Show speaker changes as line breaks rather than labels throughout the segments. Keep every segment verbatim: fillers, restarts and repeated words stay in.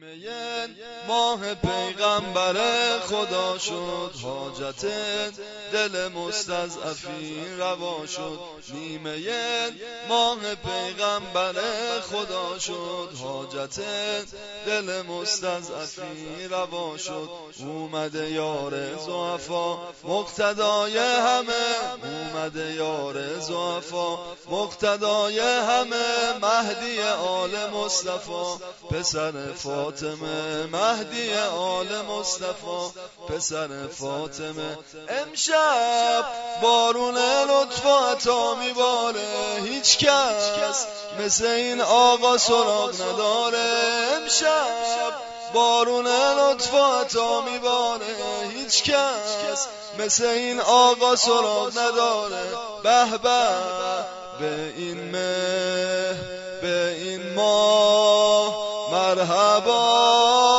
نیمه ماه پیغمبر خدا شد، حاجت دل مستضعفین روا شد. نیمه ماه پیغمبر خدا شد، حاجت دل مستضعفین روا شد. اومده یار ضعفا مقتدای همه، اومده یار ضعفا مقتدای همه. مهدی آل مصطفی پسر فاطمه، مهدی آل مصطفی پسر فاطمه. امشب بارون لطف و عطا میباره، هیچ کس مثل این آقا سراغ نداره. امشب بارون لطف و عطا میباره، هیچ کس مثل این آقا سراغ نداره. به به به این مه به این ماه مرحبا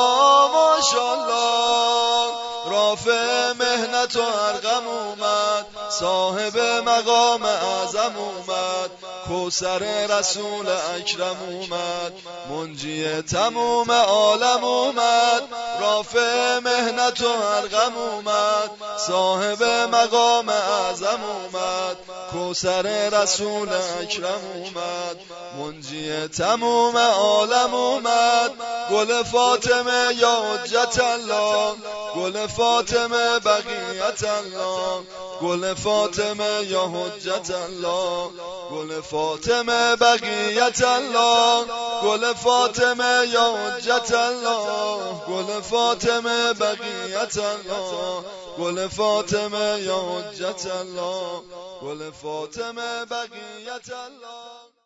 ماشاءالله. رافع مهنت و ارقم اومد، صاحب مقام اعظم اومد. کوثر رسول اکرم اومد، منجی تموم عالم اومد. رافع مهنت و ارقم اومد، صاحب مقام اعظم اومد. کوثر رسول اکرم اومد، منجی تموم عالم اومد. گل فاطمه یا حجت الله، گل فاطمه بقیت الله، گل فاطمه یا حجت الله، گل فاطمه بقیت الله، گل فاطمه یا حجت الله، گل فاطمه بقیت الله، گل فاطمه یا حجت الله، گل فاطمه بقیت الله.